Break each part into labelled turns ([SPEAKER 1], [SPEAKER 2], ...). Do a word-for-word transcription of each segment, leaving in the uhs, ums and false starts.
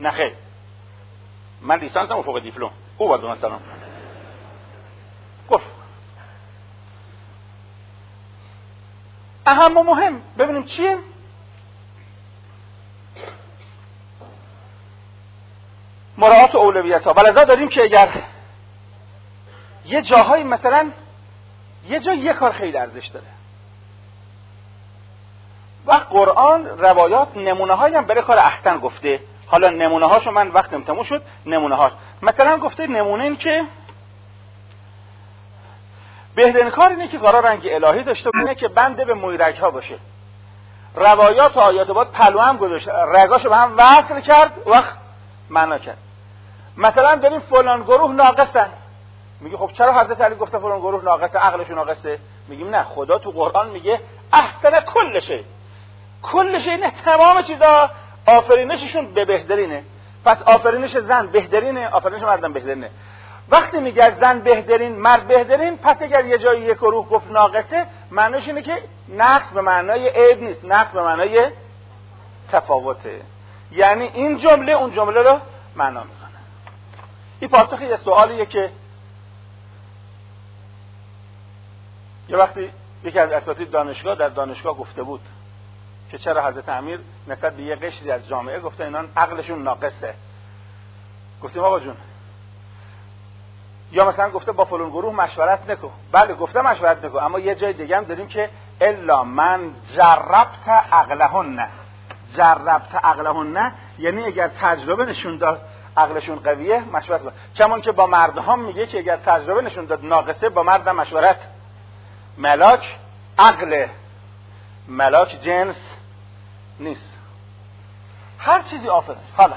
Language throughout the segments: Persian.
[SPEAKER 1] نه خیر، من لیسانسم فوق دیپلم. او باید بگم سلام. گفت اهم و مهم ببینیم چیه. مراعات اولویت ها. ولذا داریم که اگر یه جاهایی مثلا یه جا یه کار خیلی ارزش داره و قرآن روایات نمونه هایی هم برای کار احسن گفته. حالا نمونه هاشو من وقتم تموم شد. نمونه هاش مثلا گفته نمونه این که بهترین کار اینه که کارا رنگ الهی داشته باشه که بنده به مویرگ ها باشه. روایات و آیات بعد پلو هم گذاشت، رگاشو به هم وصل کرد وقت معنا کرد. مثلا داریم فلان گروه ناقصن، میگه خب چرا حضرت علی گفته فلان گروه ناقصه، عقلشون ناقصه؟ میگیم نه، خدا تو قرآن میگه احسن کل شی، کل شی نه، تمام چیزا آفرینششون به بهترینه. پس آفرینش زن بهترینه، آفرینش مردم بهترینه. وقتی میگه زن بهترین، مرد بهترین، پس اگر یه جایی یک گروه گفت ناقصه، معنیش اینه که نقص به معنای عیب نیست، نقص به معنای تفاوته. یعنی این جمله اون جمله رو معنا میکنه. این پاسخ یه سوالیه که یه وقتی یکی از اساتید دانشگاه در دانشگاه گفته بود که چرا حضرت امیر نسبت به یه قشری از جامعه گفته اینان عقلشون ناقصه. گفتیم آقا جون، یا مثلا گفته با فلان گروه مشورت نکن. بله گفته مشورت نکن، اما یه جای دیگه هم داریم که الا من جربت عقلهن. جربت عقلهن یعنی اگر تجربه نشون داد عقلشون قویه مشورت کن. کمان که با مردها میگه که اگر تجربه نشون داد ناقصه با مرد مشورت. ملاک عقل، ملاک جنس نیست. هر چیزی آفرین. حالا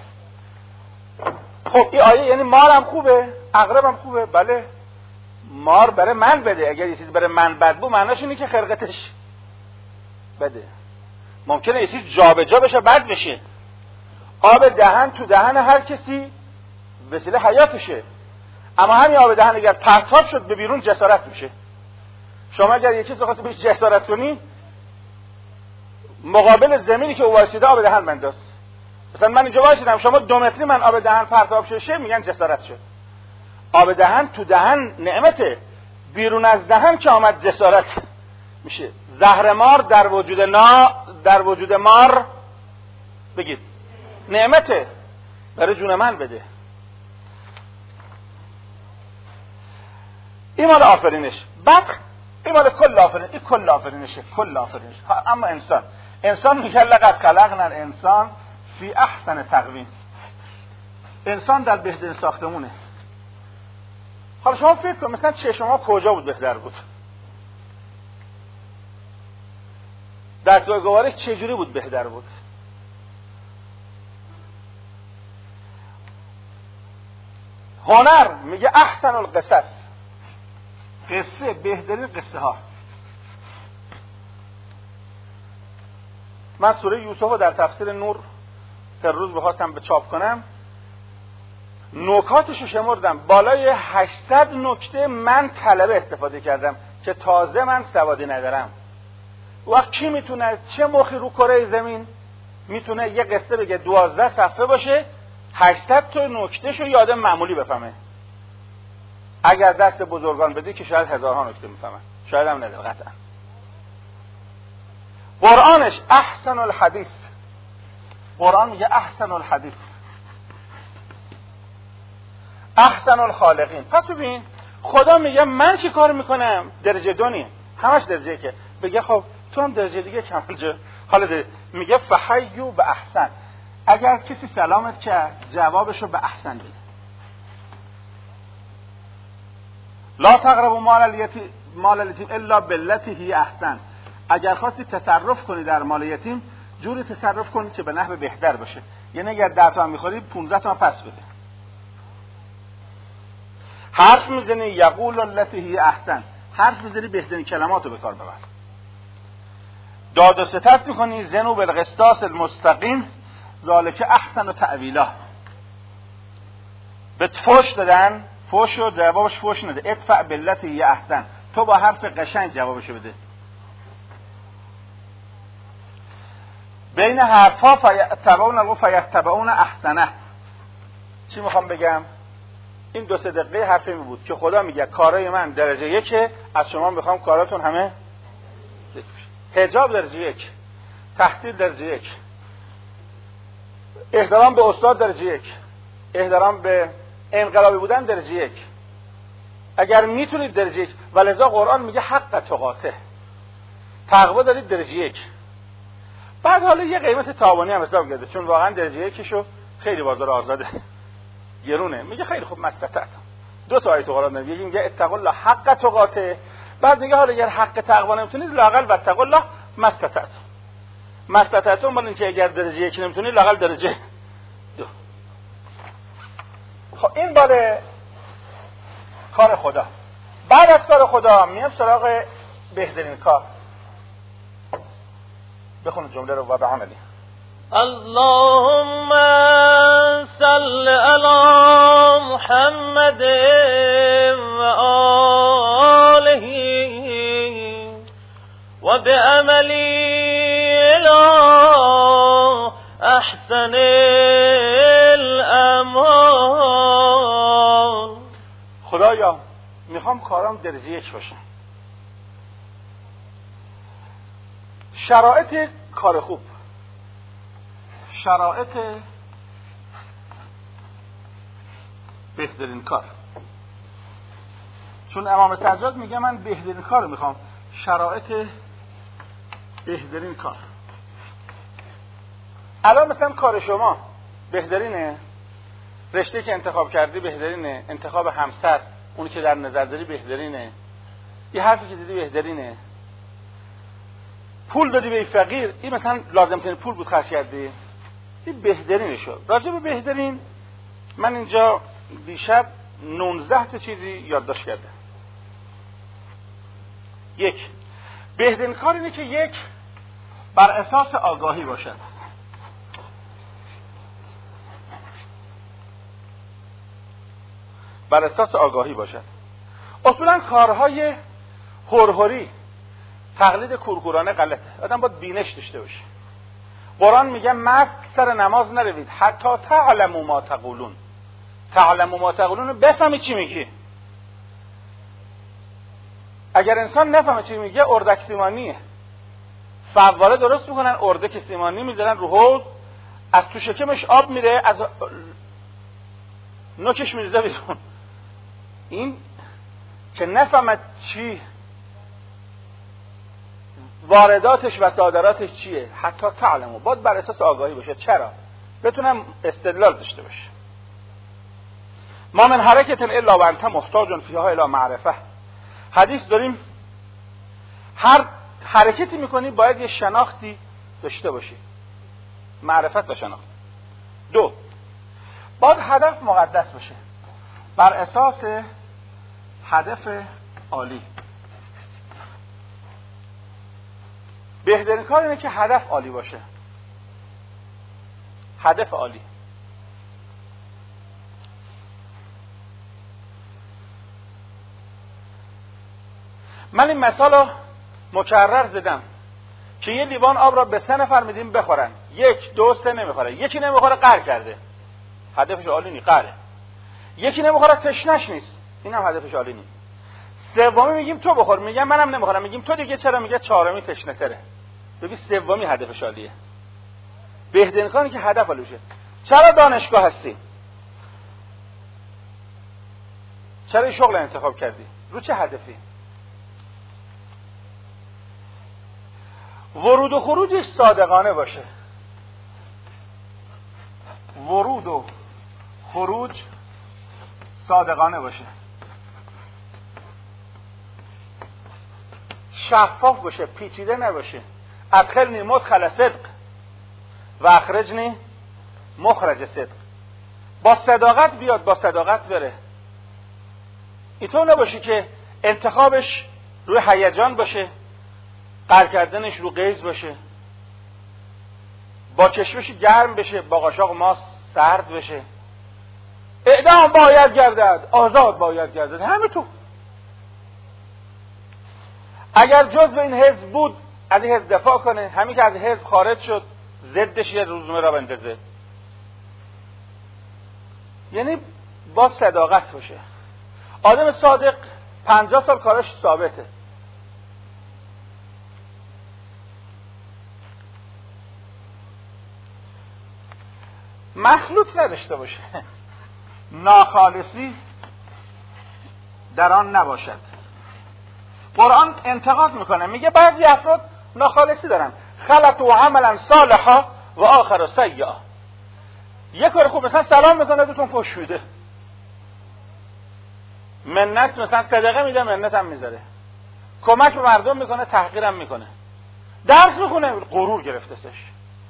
[SPEAKER 1] خب این آیه یعنی مار هم خوبه، عقرب هم خوبه. بله مار برای من بده، اگر یه چیز برای من بد بود معناش اینه که خلقتش بده. ممکنه یه چیز جابجا بشه بد بشه. آب دهن تو دهن هر کسی وسیله حیاتشه، اما همین آب دهن اگر پرتاب شد به بیرون جسارت میشه. شما اگر یه چیز خاصی بهش جسارت کنی، مقابل زمینی که او وایسیده آب دهن بنداز. مثلا من اینجا وایسیدم، شما دو متری من آب دهن پرتاب ششه، میگن جسارت شد. آب دهن تو دهن نعمته، بیرون از دهن که آمد جسارت میشه. زهر مار در وجود نا در وجود مار بگید نعمته، برای جون من بده. این مال آفرینش. بعد این مال کل آفرین، این کل آفرینشه، کل آفرینش. اما انسان انسان میگه لقد خلقنا الانسان فی احسن تقویم. انسان در بهترین ساختمونه. حالا شما فکر کن مثلا چشم ها کجا بود بهتر بود؟ دستگاه گوارش چجوری بود بهتر بود؟ هنر میگه احسن القصص، قصه بهترین قصه ها. من سوره یوسف رو در تفسیر نور هر روز بخواستم به چاپ کنم، نکاتش رو شمردم، بالای هشتصد نکته من طلبه استفاده کردم که تازه من سوادی ندارم. وقت کی میتونه، چه مخی رو کره زمین میتونه یه قصه بگه دوازده صفحه باشه هشتصد تا نکتهش رو یه آدم معمولی بفهمه؟ اگر دست بزرگان بدی که شاید هزارها نکته میفهمن، شاید هم نداره قطعا. قرآنش احسن الحدیث، قرآن میگه احسن الحدیث، احسن الخالقین. پس ببین خدا میگه من چی کار میکنم؟ درجه دونی همش درجه که بگه خب تو هم درجه دیگه کمال جا. حالا میگه فحیو به احسن، اگر کسی سلامت کرد جوابشو به احسن بده. لا تقربوا مال الیتیم مال الیتیم الا بالتی هی احسن. اگر خواستی تصرف کنی در مال یتیم جوری تصرف کنی که به نحو بهتر باشه. یعنی اگر ده تا هم میخوری پونزده تا هم پس بده. حرف میزنی یقول التی هی احسن، حرف میزنی بهترین کلماتو به کار ببر. داد و ستد میکنی زنو بالقسطاس المستقیم ذالک احسن و تأویلا. به فوش دادن، فوش رو جوابش فوش نده، ادفع بالتی هی احسن، تو با حرف قشنگ جوابشو بده. بین حرفا فیتبعون القول فیتبعون احسنه. چی میخوام بگم؟ این دو سه دقیقه حرفی می بود که خدا میگه کارای من درجه یکه، از شما میخوام کاراتون همه یک بشه. حجاب درجه یک، تحصیل درجه یک، احترام به استاد درجه یک، احترام به انقلابی بودن درجه یک. اگر میتونید درجه یک، ولذا قرآن میگه حق تقاته، تقوا دارید درجه یک. بعد حالا یه قیمت تاوانی هم حساب کرده، چون واقعا درجه یکیشو خیلی بازار آزاده گرونه. میگه خیلی خوب مستطعت. دو تا آیه قرآن میگه، میگه اتقوا الله حق تقاته، بعد میگه حالا اگر حق تقوا نمیتونید لااقل واتقوا الله مستطعت. مستطعت اون اینکه اگر درجه یک نمیتونید لااقل درجه دو. خب این بالا کار خدا. بعد از کار خدا میام سراغ بهترین کار. بخون جمله رو و به عملی.
[SPEAKER 2] اللهم صل علی محمد و آله و بعملی الی احسن الاعمال.
[SPEAKER 1] خدایا میخوام کارام درجه یک باشه. شرایط کار خوب، شرایط بهترین کار. چون امام سجاد میگه من بهترین کار میخوام، شرایط بهترین کار. الان مثلا کار شما بهترینه، رشته که انتخاب کردی بهترینه، انتخاب همسر اونی که در نظر داری بهترینه، یه حرفی که دیدی بهترینه، پول دادی به فقیر، این مثلا لازم ترین پول بود خرج کردی، این بهترینه شد. راجع به بهترین من اینجا دیشب نوزده تا چیزی یادداشت کردم. یک، بهترین کار اینه که یک بر اساس آگاهی باشد. بر اساس آگاهی باشد. اصولا کارهای هرهری، تقلید کورکورانه غلطه. آدم باید بینش داشته باشه. قرآن میگه مست سر نماز نروید حتی تعلموا ما تقولون. تعلموا ما تقولون رو بفهمی چی میگی. اگر انسان نفهمه چی میگه اردک سیمانیه. فواره درست میکنن، اردک سیمانی میذارن رو حوض، از تو شکمش آب میره، از نوکش میریزه بیرون. این که نفهمد چی وارداتش و صادراتش چیه، حتی تعلمو، باید بر اساس آگاهی باشه. چرا؟ بتونم استدلال داشته باشه. ما من حرکت الا و انت محتاج فیها الی معرفه. حدیث داریم هر حرکتی میکنی باید یه شناختی داشته باشی، معرفت و شناخت. دو، باید هدف مقدس باشه، بر اساس هدف عالی. بهترین کار اینه که هدف عالی باشه. هدف عالی. من این مثال رو مکرر زدم که یه لیوان آب را به سه نفر میدیم بخورن، یک دو سه نمیخوره، یکی نمیخوره قهر کرده، هدفش عالی نی، قهره. یکی نمیخوره تشنش نیست، اینم هدفش عالی نی. سومی میگیم تو بخور، میگم منم نمیخورم، میگیم تو دیگه چرا، میگه چهارمی تشنه تره. ببین سومی هدفش عالیه. بهترین کاری که هدف عالی بشه. چرا دانشگاه هستی؟ چرا این شغل انتخاب کردی؟ رو چه هدفی؟ ورود و خروجش صادقانه باشه. ورود و خروج صادقانه باشه، شفاف باشه، پیچیده نباشه. ادخلنی مدخل صدق و اخرجنی مخرج صدق. با صداقت بیاد، با صداقت بره. اینطور نباشه که انتخابش روی هیجان باشه، قهر کردنش رو غیظ باشه، با چشمش گرم بشه، با قاشق ماست سرد بشه. اعدام باید گردد، آزاد باید گردد، همه تو. اگر جزء این حزب بود از این حزب دفاع کنه، همین که از حزب خارج شد ضدش یه روزنامه را بندازه. یعنی با صداقت باشه. آدم صادق پنجاه سال کارش ثابته. مخلوط نداشته باشه، ناخالصی در آن نباشد. قرآن انتقاد میکنه، میگه بعضی افراد ناخالصی دارن، خلطوا عملا صالحا و آخر سیئا. یه کار خوب مثلا سلام میکنه دوتون فحش میده، منت مثلا صدقه میده منت هم میذاره، کمک به مردم میکنه تحقیرم میکنه، درس میخونه غرور گرفته سش.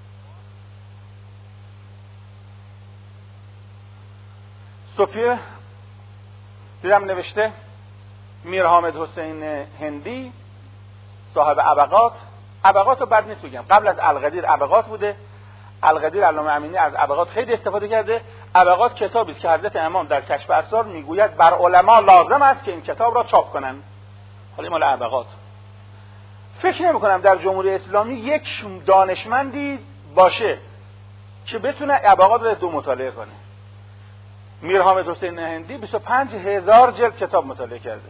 [SPEAKER 1] صوفیه دیدم نوشته میر حامد حسین هندی صاحب ابقات، ابقات رو بد نیست بگم، قبل از القدیر ابقات بوده، القدیر علامه امینی از ابقات خیلی استفاده کرده. ابقات کتابی است که حضرت امام در کشف اسرار میگوید بر علما لازم است که این کتاب را چاپ کنند. حالا مال ابقات. فکر نمی کنم در جمهوری اسلامی یک دانشمندی باشه که بتونه ابقات رو دو مطالعه کنه. میر حامد حسین هندی بیست و پنج هزار جلد کتاب مطالعه کرده.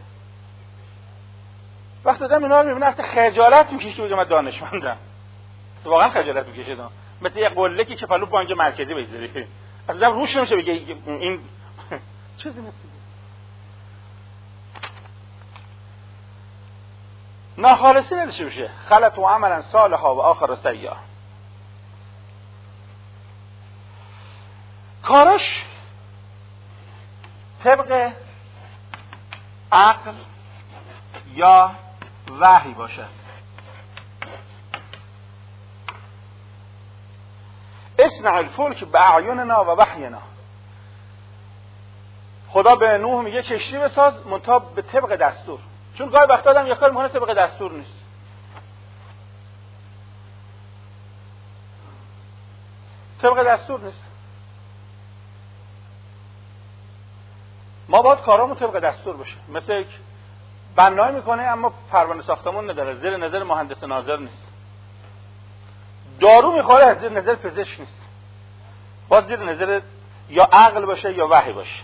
[SPEAKER 1] وقتی آدم اینا رو میبینه خجالت میکشه که بگه من دانشمندم. واقعا خجالت میکشه. مثل یه قله‌ای که پلو بانک مرکزی بذاری. اصلا روش نمیشه بگه این چیزی نیست. ناخالصی نداشته باشه. خلطوا عملا صالحا و آخر سیئا. کارش طبق عقل یا وحی باشد. اصنع الفلک باعیننا و وحینا. خدا به نوح میگه کشتی بساز منتها به طبق دستور، چون گاهی وقتا آدم یه کار میکنه طبق دستور نیست. طبق دستور نیست. ما باید کارامون طبق دستور باشه. مثل یک بنایی میکنه اما پروانه ساختمون نداره، زیر نظر مهندس ناظر نیست. دارو میخوره از زیر نظر پزشک نیست، باید زیر نظر یا عقل باشه یا وحی باشه.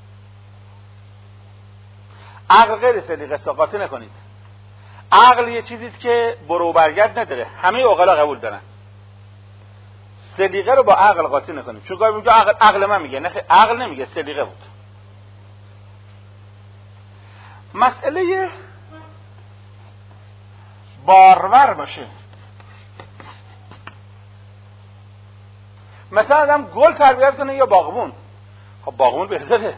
[SPEAKER 1] عقل غیر سلیقه قاطی نکنید. عقل یه چیزیست که برو و برگرد نداره، همه عقلا قبول دارن. سلیقه رو با عقل قاطی نکنید، چون گاهی میگه عقل عقل من میگه، نه عقل نمیگه، سلیقه بود. مسئله بارور باشه. مثلا آدم گل تربیت کنه یا باغبون. خب باغبون بهتره.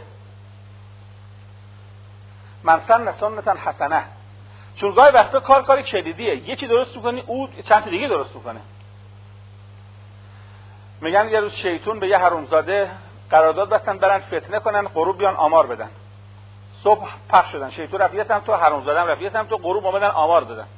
[SPEAKER 1] من سن سنتا حسنه. چون گاهی وقتا کار کاری کلیدیه، یکی درست میکنی او چند تا دیگه درست میکنه. میگن یه روز شیطون به یه حرومزاده قرارداد بستن برن فتنه کنن، غروب بیان آمار بدن. صبح پخش شدن، شیطون رفت یه سمت تو، حرومزاده هم رفت یه سمت تو، غروب اومدن آمار دادن.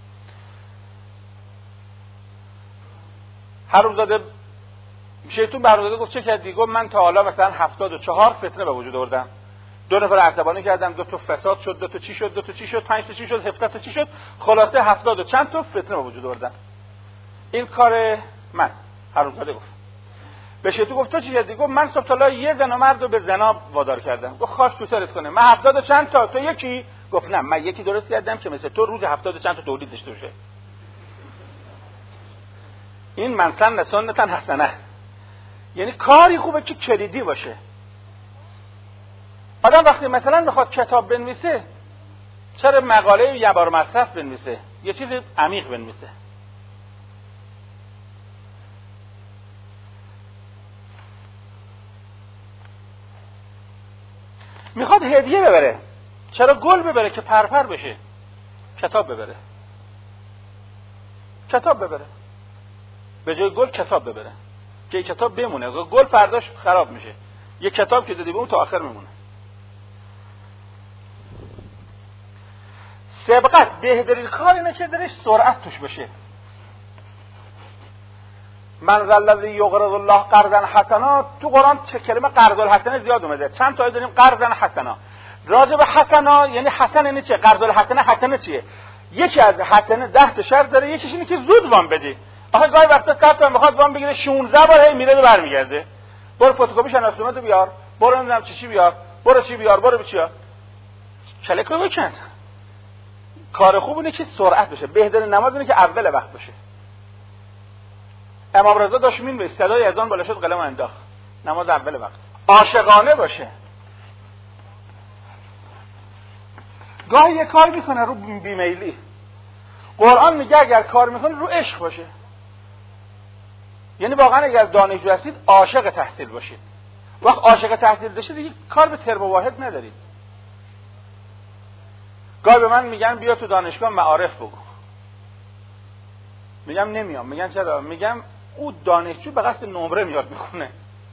[SPEAKER 1] حرومزاده شیطون به حرومزاده گفت چه کردی؟ گفت من تا حالا مثلا هفتاد و چهار فتنه به وجود آوردم، دو نفر عصبانی کردم، دو تا فساد شد، دو تا چی شد، دو تا چی شد، پنج تا چی شد، هفده تا چی شد، خلاصه هفتاد و چند تا فتنه به وجود آوردم. این کار من. حرومزاده گفت. به شیطون گفت تو چی کردی؟ گفت من صبح تا حالا یه زن و مرد رو به زنا وادار کردم. گفت خاک تو سرت کنه، من هفتاد و چند تا، تو یکی؟ گفت نه، من یکی درست کردم که مثل تو روز هفتاد و چند تا تولید داشته باشه. این من سن سنتا حسنه. یعنی کاری خوبه که کلیدی باشه. آدم وقتی مثلا میخواد کتاب بنویسه، چرا مقاله یه بار مصرف بنویسه؟ یه چیز عمیق بنویسه. میخواد هدیه ببره، چرا گل ببره که پرپر بشه؟ کتاب ببره. کتاب ببره. به جای گل کتاب ببره که کتاب بمونه. گل فرداش خراب میشه. یه کتاب که دادی به اون تا آخر میمونه. سبقت بهترین کار اینه که درش سرعت توش بشه. من ذا الذی یقرض الله قرضا حسنا، تو قرآن چه کلمه قرض الحسنه زیاد اومده، چند تا آیه داریم قرضا حسنا. راجع به حسنا یعنی حسن یعنی چه؟ قرض الحسنه حسنه چیه؟ یکی از حسنه ده تا شرط داره، یکیش اینه که زود وام بدی. آخه گاهی وقتا صد تا میخواد وام بگیره شانزده بار هی میره و برمیگرده. برو فتوکپی شناسنامه‌تو بیار، برو نمیدونم چی چی بیار، برو چی بیار، برو چی بیار. کلکو بکن. کار خوب اینه که سرعت بشه. بهترین نماز اینه که اول وقت باشه. امام رضا داشت مین صدای اذان بالا شد قلم انداخت. نماز اول وقت. عاشقانه باشه. گاهی یه کار میکنه رو بیمیلی. قرآن میگه اگر کار میکنه رو عشق باشه. یعنی واقعا اگر دانشجو هستید عاشق تحصیل باشید. وقت عاشق تحصیل داشتید دیگه کار به ترم واحد ندارید. گاهی به من میگن بیا تو دانشگاه معارف بگو. میگم نمیام. میگن چرا؟ میگم او دانشجو به قصد نمره میاد میخونه.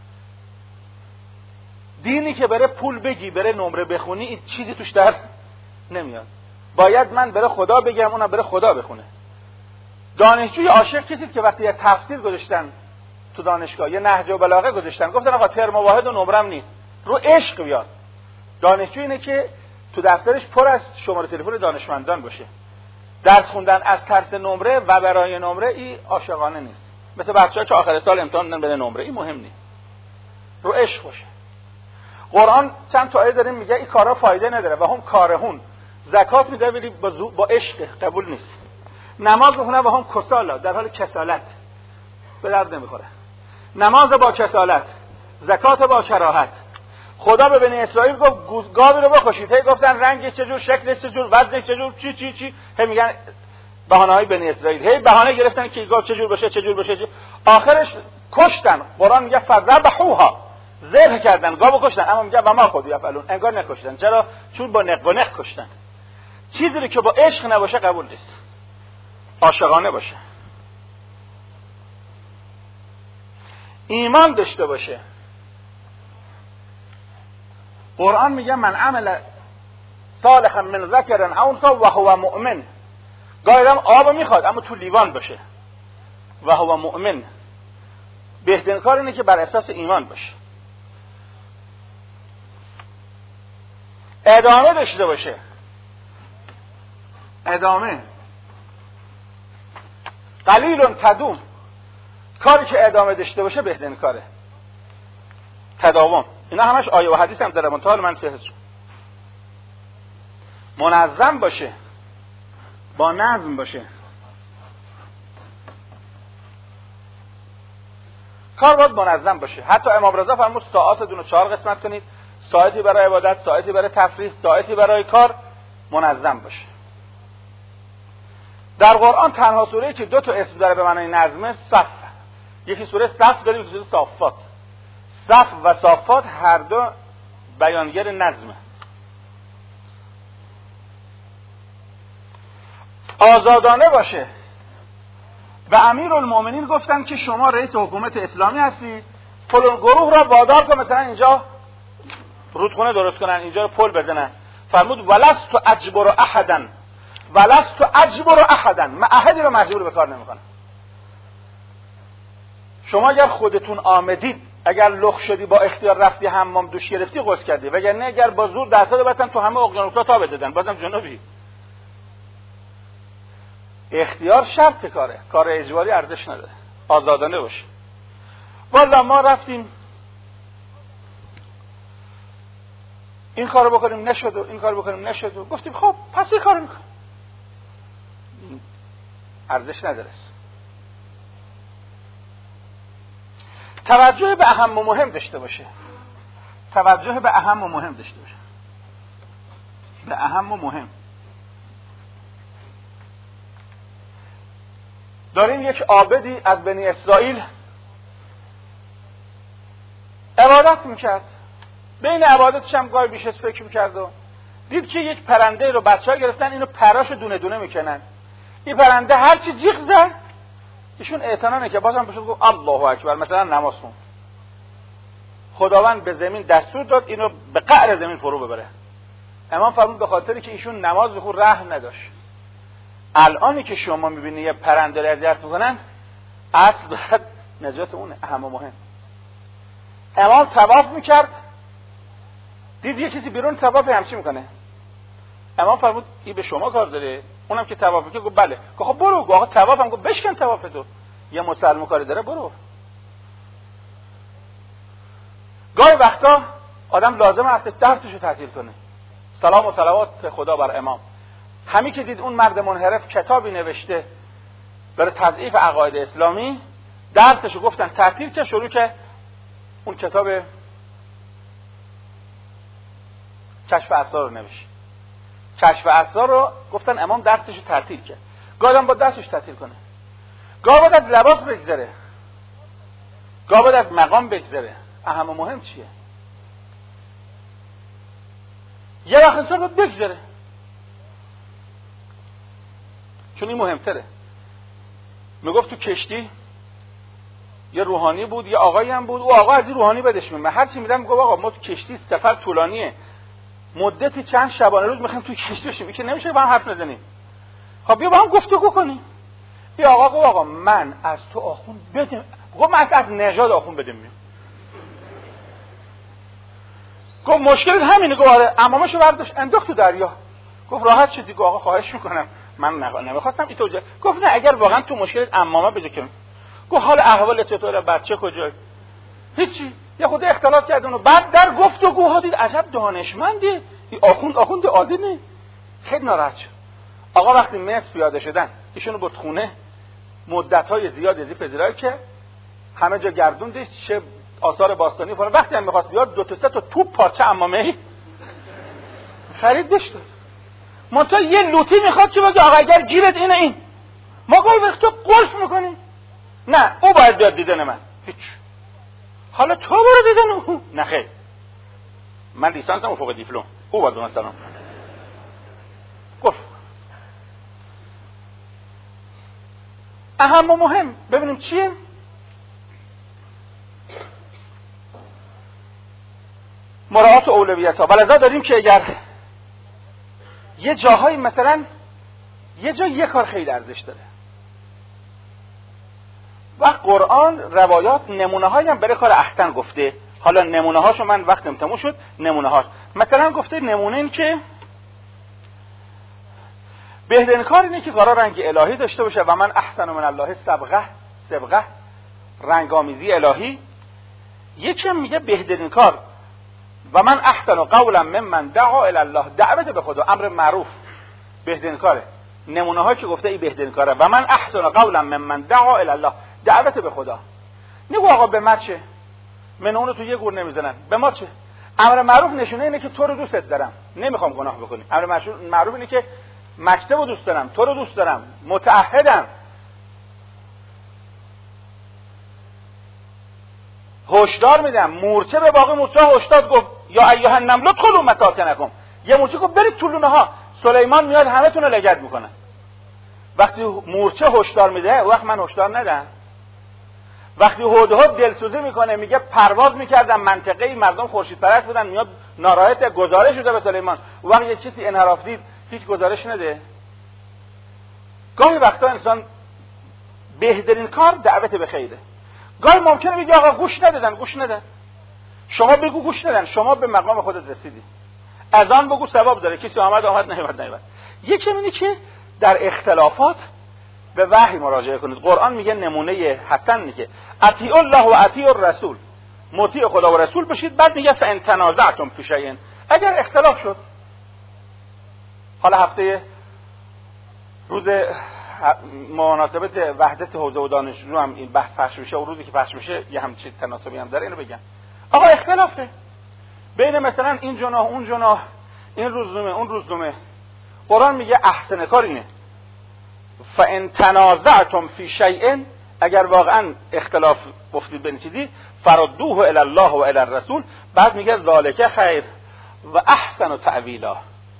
[SPEAKER 1] دینی که بره پول بگی بره نمره بخونی این چیزی توش در نمیاد. باید من بره خدا بگم اونم بره خدا بخونه. دانشجوی عاشق کسی که وقتی یه تفسیر گذاشتن تو دانشگاه یه نهج و بلاغه گذاشتن گفتن آقا ترم واحد و نمرم نیست رو عشق بیاد. دانشجو اینه که تو دفترش پر از شماره تلفن دانشمندان باشه. درس خوندن از ترس نمره و برای نمره این عاشقانه نیست. مثل بچه‌ها که آخر سال امتحان میدن بده نمره، این مهم نیست. رو عشق باشه. قرآن چند تا آیه داریم میگه این کارا فایده نداره و هم کارهون. زکات میده ولی با, با عشق قبول نیست. نماز بخونه و هم کسالا در حال کسالت به درد نمیخوره. نماز با کسالت، زکات با کراهت. خدا به بنی اسرائیل گفت گاوی رو بکشید. هی گفتن رنگش چجور، شکلش چجور، وزنش چجور، چی چی چی. هی میگن بهانه‌های بنی اسرائیل. هی بهانه گرفتن که گاو چجور باشه، چجور باشه. چجور. آخرش کشتن. قرآن میگه فذبحوها. ذبح کردن، گاو کشتن. اما میگه و ما خود یفعلون. انگار نکشتن. چرا؟ چون با نق و نق کشتن. چیزی رو که با عشق نباشه قبول نیست. عاشقانه باشه. ایمان داشته باشه. قرآن میگه من عمل صالحا من ذکر او انثی و هو مؤمن. گاهی هم آب میخواد اما تو لیوان باشه. و هو مؤمن. بهترین کار اینه که بر اساس ایمان باشه. ادامه داشته باشه. ادامه. قلیل تدوم. کاری که ادامه داشته باشه بهترین کاره. تداوم. اینا همش آیه و حدیث هم داره منتها من فهرست شد. منظم باشه. با نظم باشه. کار باید منظم باشه. حتی امام رضا فرمود ساعاتتون رو چهار قسمت کنید. ساعتی برای عبادت، ساعتی برای تفریح، ساعتی برای کار. منظم باشه. در قرآن تنها سوره‌ای که دو تا اسم داره به معنای نظمه صف. یکی سوره صف داریم، یکی سوره صافات. صف و صافات هر دو بیانگر نظمه. آزادانه باشه. و امیرالمومنین گفتن که شما رئیس حکومت اسلامی هستی، فلان گروه را وادار کن مثلا اینجا رودخونه درست کنن، اینجا پل بزنن. فرمود ولست اجبر احدا ولست اجبر احدا. من احدی رو مجبور به کار نمیکنم. شما اگر خودتون آمدید، اگر لخ شدی با اختیار رفتی حمام دوش گرفتی غسل کردی، وگرنه اگر با زور دست رو بستن تو همه اقیانوس‌ها تا بدادن بازم جنوبی. اختیار شرط کاره، کار اجباری ارزش نداره. آزادانه باشه. والا ما رفتیم این کارو بکنیم نشد و این کارو بکنیم نشد و گفتیم خب پس این کارو میکنیم. ارزش نداره. توجه به اهم و مهم داشته باشه. توجه به اهم و مهم داشته باشه. به اهم و مهم. داریم یک عابدی از بنی اسرائیل عبادت میکرد. بین عبادتش هم گاهی بیش از فکر میکرد و دید که یک پرنده رو بچه‌ها گرفتن اینو پراشو دونه دونه میکنن. این پرنده هر چی جیغ زد ایشون اعتنا که بازم بهش گفت الله اکبر، مثلا نماز خون. خداوند به زمین دستور داد اینو به قعر زمین فرو ببره. امام فرمود به خاطری که ایشون نماز بخون رحم نداشت. الانی که شما میبینی یه پرنده رو اذیت میکنن اصل باید نجات اونه. اهم و مهم. امام طواف میکرد دید یه کسی بیرون طواف همچی میکنه. امام فرمود این به شما کار داره. اونم که طواف میکنه گفت بله. گفت خب برو. آقا طواف هم گفت بشکن طواف تو. یه مسلمان کاری داره برو. گاهی وقتا آدم لازم است درسشو تعطیل کنه. سلام و صلوات خدا بر امام. همین که دید اون مرد منحرف کتابی نوشته برای تضعیف عقاید اسلامی، درسشو گفتن تعطیل که شروع که اون کتاب کشف اسرار رو نوشت. کشف اسرار رو گفتن امام درسشو تعطیل کرد. گاهی با درسش تعطیل کنه. گاهی باید از لباس بگذره. گاهی باید از مقام بگذره. اهم و مهم چیه؟ یه وقت انسان رو بگذره، چون این مهمتره. میگفت تو کشتی یه روحانی بود، یه آقایی هم بود. او آقا از این روحانی بدش میاد. من هر چی میدم میگم آقا ما تو کشتی سفر طولانیه، مدتی چند شبانه روز میخوایم تو کشتی باشیم، این که نمیشه با هم حرف نزنیم. خب بیا با هم گفتگو کنیم. بیا آقا گفت آقا من از تو آخون بدم، گفت من از نژاد آخون بدم میام. گفت مشکلت همینه. گفت آره. عمامشو برداشت انداخت تو دریا. گفت راحت شدی؟ گفت آقا خواهش میکنم من نمیخواستم این توجه. گفت نه اگر واقعا تو مشکلت عمامه بجا کنم. گفت حال احوالت چطوره؟ بچه کجای؟ هیچی. یه خود اختلاط کردن و بعد در گفتگوها دید عجب دانشمندی. این آخوند آخوند عادی نه. خیلی ناراحت شد. آقا وقتی مصر پیاده شدن ایشونو برد خونه، مدت‌های زیاد ازی پذیرایی که همه جا گردوند، چه آثار باستانی فلان. وقتی هم می‌خواست بیاد دو تا سه تا توپ پارچه عمامه خرید داشت. منتها یه لوتی میخواد که بگه آقا اگر گیرت اینه این. ما گفتیم وقت تو قلف میکنی؟ نه او باید بیاد دیدن من. هیچ. حالا تو برو دیدن او. نه خیر. من لیسانسم فوق دیپلم. او باید اون سلام. گفت. اهم و مهم ببینیم چیه؟ مراعات اولویت ها. ولذا داریم که اگر یه جاهایی مثلا یه جا یه کار خیلی ارزش داره، وقت قرآن روایات نمونه هایی هم برای کار احسن گفته. حالا نمونه هاشو من وقتم تموم شد. نمونه هاش مثلا گفته نمونه این که بهترین کار اینه که کارا رنگ الهی داشته باشه و من احسن من الله صبغه صبغه رنگامیزی الهی. یکی میگه بهترین کار و من احسن قولا ممن دعا الی الله، دعوت به خدا، امر معروف بهترین کاره. نمونه هایی که گفته ای بهترین کاره. و من احسن قولا ممن دعا الی الله، دعوت به خدا. نگو آقا به ما چه، من اونو تو یه گور نمیزنن، به ما چه. امر معروف نشونه اینه که تو رو دوست دارم، نمیخوام گناه بکنی. امر معروف اینه که مکتب رو دوست دارم، تو رو دوست دارم، متعهدم. هشدار میدم. مورچه به باقی مورچه هشدار گفت یا ایها النمل ادخلوا مساکنکم. یه مورچه گفت برید تو لونه ها. سلیمان میاد همه تون رو لگد میکنه. وقتی مورچه هشدار میده، وقت من هشدار ندم. وقتی هدهد دلسوزی میکنه میگه پرواز میکردم منطقه مردم خورشید پرست بودن، میاد ناراحت گزارش شده به سلیمان. وقت یه چیزی انحراف دید هیچ گزارش نده. گاهی وقتا انسان بهترین کار دعوت به خیره. گاهی ممکنه بگی آقا گوش ندادن، گوش ندادن. شما بگو گوش ندادن، شما به مقام خودت رسیدی. اذان بگو ثواب داره، کسی آمد آمد نیامد نیامد. یکی اینه که در اختلافات به وحی مراجعه کنید. قرآن میگه نمونه حسن که اطیع الله و اطیع الرسول، مطیع خدا و رسول بشید. بعد میگه فان تنازعتم فی شیء، اگر اختلاف شد. حالا هفته روز مناسبت وحدت حوزه و دانشجو هم این بحث پخش میشه و روزی که پخش میشه یه همچین تناسبی هم داره. اینو بگم آقا اختلافه بین مثلا این جناح اون جناح، این روزنامه اون روزنامه. قرآن میگه احسن کار اینه فان تنازعتم فی شیء، اگر واقعا اختلاف افتید بین چیزی فردوه الی الله و الی الرسول. بعد میگه ذالک خیر و احسن و تعویلا.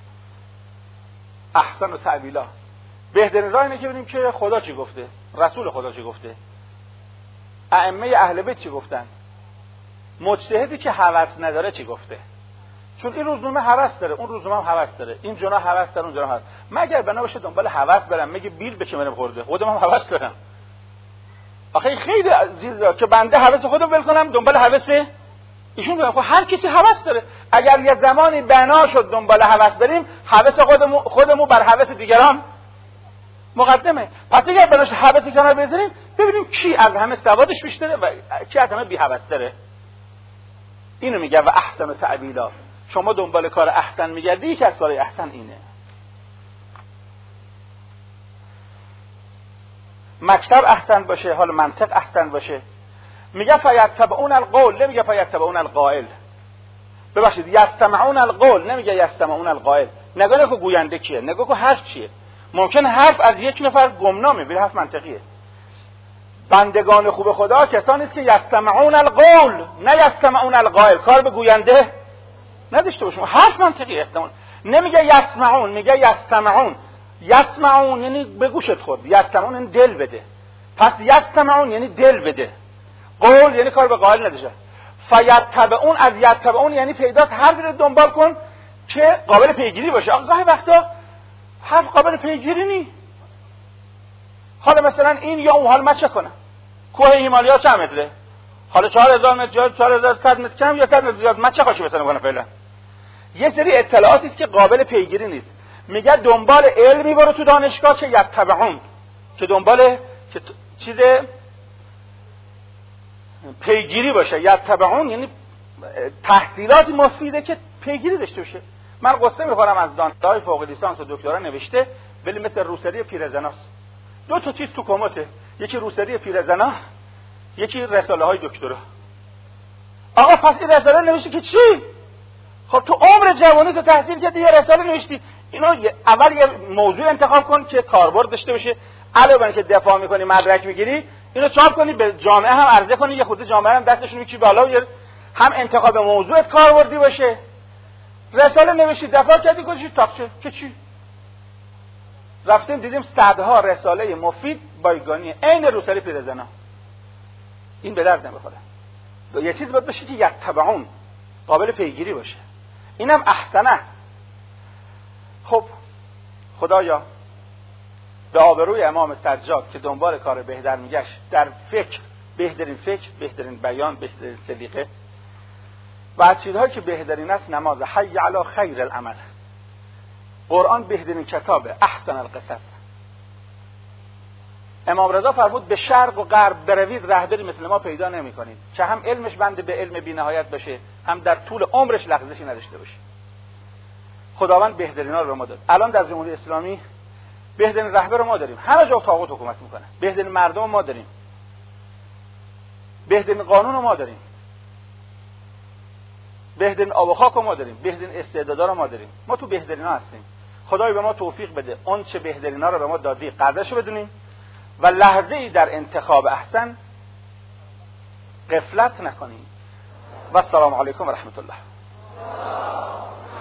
[SPEAKER 1] احسن و تعویلا بهترین راه اینه که ببینیم که خدا چی گفته، رسول خدا چی گفته، ائمه اهل بیت چی گفتن، مجتهدی که هوس نداره چی گفته. چون این روزنامه هوس داره، اون روزنامه هم هوس داره، این جناح هوس داره، اون جناح هوس. مگر بنا باشه دنبال هوس برم میگه بیل به چمنم خورده، خودم هم هوس دارم. آخه خیلی عزیزا که بنده هوس خودم ول کنم دنبال هوس ایشون برم. خب هر کسی هوس داره. اگر یه زمانی بنا شد دنبال هوس بریم، هوس خودمون خودمون بر هوس دیگران مقدمه. پس اگر بناش حبسی کنار بذاریم ببینیم کی از همه سوادش بیشتره و کی از همه بی‌حوث‌تره. اینو میگه و احسن تعبیلا. شما دنبال کار احسن میگردی، یکی از کارهای احسن اینه. مکتب احسن باشه، حال منطق احسن باشه. میگه فیتبعون القول، نمیگه فیتبعون القائل. ببخشید یستمعون القول، نمیگه یستمعون القائل. نگاه نکن گوینده کیه، نگاه کن حرف چیه. ممکن حرف از یک نفر گمنامه ولی حرف منطقیه. بندگان خوب خدا کسانی است که یستمعون القول، نه یستمعون القائل. کار به گوینده نداشته باشیم. حرف منطقیه. احتمال نمیگه یسمعون، میگه یستمعون. یسمعون یعنی به گوشت خورد، یستمعون یعنی دل بده. پس یستمعون یعنی دل بده. قول یعنی کار به قائل نداشه. فیتبعون از یتبعون یعنی پیدات حرفی رو دنبال کن که قابل پیگیری باشه. آقا گاهی وقتا حرف قابل پیگیری نی. حالا مثلا این یا اون، حال من چه کنم؟ کوه هیمالیا چند متره؟ حالا چهار هزار متر یا چهار هزار و صد متر کم یا صد متر زیاد، من چه خواهی بسنم کنم فعلا؟ یه سری اطلاعاتی است که قابل پیگیری نیست. میگه دنبال علمی برو تو دانشگاه که یتبعون، که دنبال که چیز پیگیری باشه. یتبعون یعنی تحصیلات مفیده که پیگیری داشته باشه. من قصه میخورم از دانشگاه فوق لیسانس و دکترا نوشته ولی مثل روسری پیرزناست. دو تا چیز تو کموته، یکی روسری پیرزنا، یکی رساله های دکترا. آقا پس این رساله نوشتی که چی؟ خب تو عمر جوانی تو تحصیل کردی یه رساله نوشتی. اینو اول یه موضوع انتخاب کن که کاربرد داشته باشه. علاوه بر اینکه دفاع میکنی، مدرک میگیری، اینو چاپ کنی به جامعه هم عرضه کنی، یه خورده جامعه هم دستشون میکی بالا، هم انتخاب موضوعت کاربردی باشه. رساله نوشتی، دفاع کردی، گذاشتی تاقچه که چی؟ رفتیم دیدیم صدها رساله مفید بایگانی عین روسری پیرزنا. این به درد نمیخوره. یه چیز باید باشه که یتبعون قابل پیگیری باشه. اینم احسنه. خب خدایا به آبروی امام سجاد که دنبال کار بهتر میگشت، در فکر بهترین فکر، بهترین بیان، بهترین سلیقه و از چیزهایی که بهترین است، نماز، حی علی خیر العمل، قرآن بهترین کتابه، احسن القصص. امام رضا فرمود به شرق و غرب بروید رهبری مثل ما پیدا نمی کنید که هم علمش بند به علم بی نهایت باشه، هم در طول عمرش لغزشی نداشته باشه. خداوند بهترینا رو به ما داد. الان در جمهوری اسلامی بهترین رهبر رو ما داریم، همه جا طاغوت حکومت میکنه. بهترین مردم ما داریم، بهترین قانون رو ما داریم، بهترین آب و خاک رو ما داریم، بهترین استعدادا رو ما داریم. ما تو بهترینا هستیم. خدای به ما توفیق بده اون چه بهترینا رو به ما دادی قدرشو بدونیم و لحظه ای در انتخاب احسن غفلت نکنیم. و السلام علیکم و رحمت الله.